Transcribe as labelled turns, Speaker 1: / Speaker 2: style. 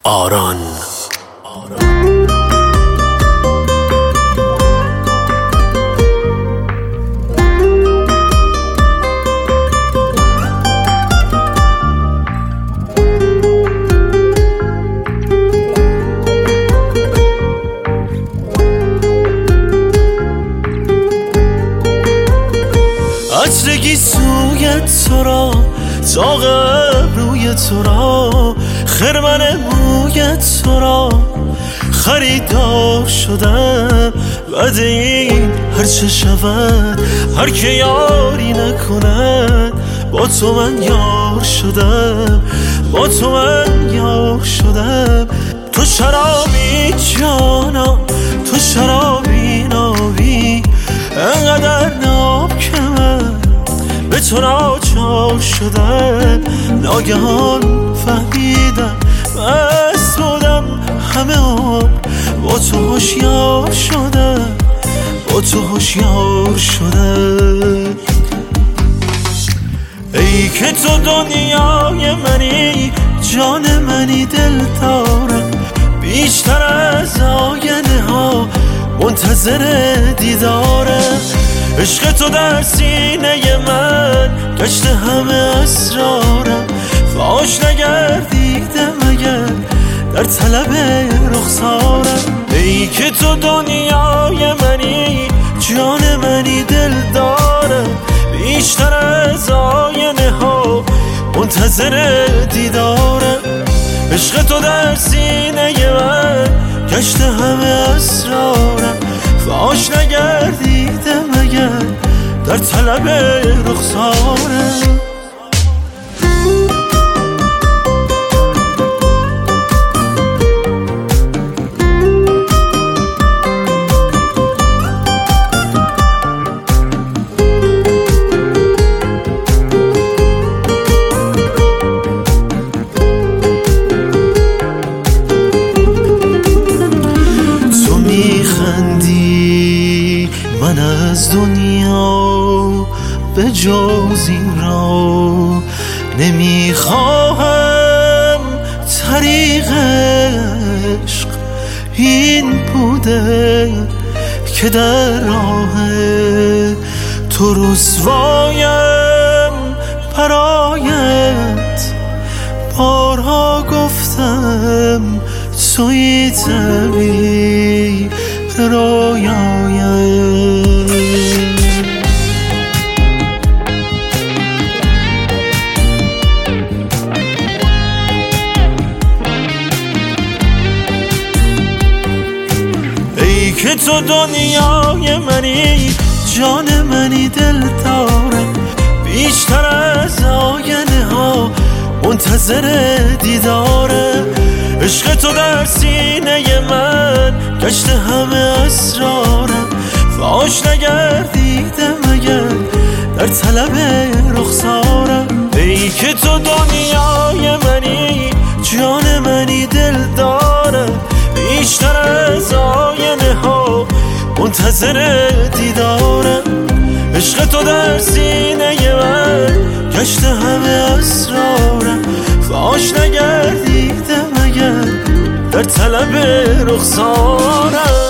Speaker 1: آران. عطرگی سویت تو را، زاغ ابروی تو را، خرمن مویت تو را خریدار شدم. بعد این هرچه شود، هر که یاری نکند، با تو من یار شدم، با تو من یار شدم. تو شرابی جانا، تو شرابی نابی، انقدر ناب که من به تو ناچار شدم. ناگهان فهمیدم مست بودم همه عمر، با تو هوشیار شدم، با تو هوشیار شدم. ای که تو دنیای منی، جان منی، دل دارم بیشتر از آینه ها، منتظر دیدارم. عشق تو در سینه من گشت همه اسرارم، فاش نگردیدم اگر در طلب رخسارم. ای که تو دنیای منی، جان منی، دل دارم بیشتر از آینه ها، منتظر دیدارم. عشق تو در سینه من گشت همه اسرارم، فاش نگردیدم اگر در طلب رخسارم. من از دنیا به جز این را نمیخواهم. طریق عشق این بوده که در راه تو رسوایم. برایت بارها گفتم توی تعبیر رویایم. ای که تو دنیای منی، جان منی، دل دارم بیشتر از آینه ها، منتظر دیدارم. عشق تو در سینه من گشت همه اسرارم، فاش نگردیدم اگر در طلب رخسارم. ای که تو دنیای منی، جان منی، دل دارم بیشتر از آینه ها، منتظر دیدارم. عشق تو در سینه من گشت همه اسرارم، فاش نگردیدم اگر در طلب رخسارم.